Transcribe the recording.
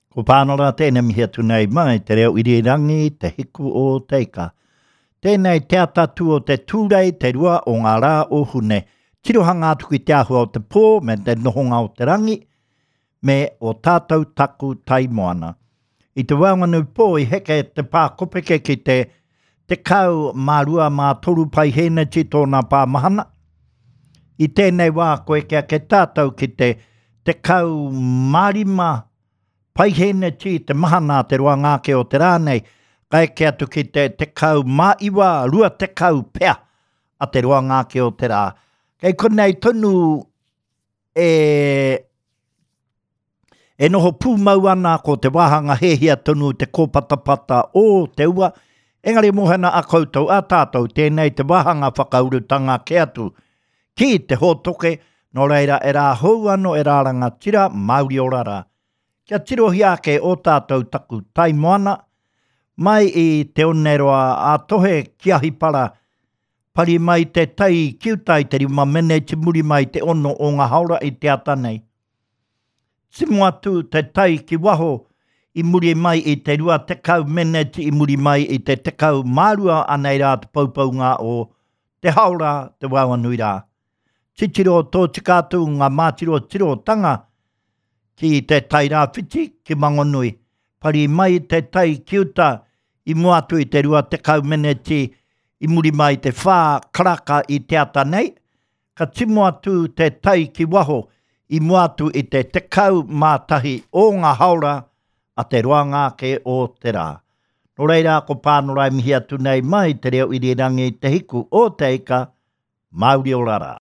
Ko pānora tēnei mihi atu nei mai, te reo irirangi, te hiku o teika. Tēnei te atatu o te tūrei, te rua o ngā rā o hune. Tirohanga atu ki te ahua o te pō, me te nohonga o te rangi, me o tātou taku tai moana. I te waunganu pō i heke te pākopeke ki te kau mārua mā toru pai hēne ti tōna pāmahana. I tēnei wā koe kia ke tātou ki te kau marima pai hēne ti te mahana te roa ngāke o te rānei, kai ke atu ki te kau maiwa rua te kau pea a te roa ngāke o te rā. Kei konei tonu e noho pūmau ana ko te wāhanga hehia tonu te kōpatapata o te ua, engari mohana a koutou a tātou tēnei te wāhanga whakaurutanga ke atu ki te hōtoke, no reira e rā hou ano e rā rangatira Māori o rara. Kia tirohi ake o tātou taku tai moana, mai i te oneroa a tohe ki ahi para, pari mai te tai kiutai te rima mene te muri mai te ono o ngā haura i te atanei. Simu atu te tai ki waho i muri mai i te rua te kau mene te i muri mai i te kau mārua anei rā te paupaunga o te haura te wawanui rā. Titiro tō tikātu ngā mātiro tiro tanga, ki te tai rāwhiti ki Mangonui. Pari mai te tai kiuta i muatu i te rua te kau meneti i muri mai te whā karaka i te ata nei. Ka timu atu te tai ki waho i muatu i te kau mātahi o ngā haura a te roa ngāke o te rā. No reira ko pānorai mihi atu nei mai te reo irirangi te hiku o te ika Māori o rara.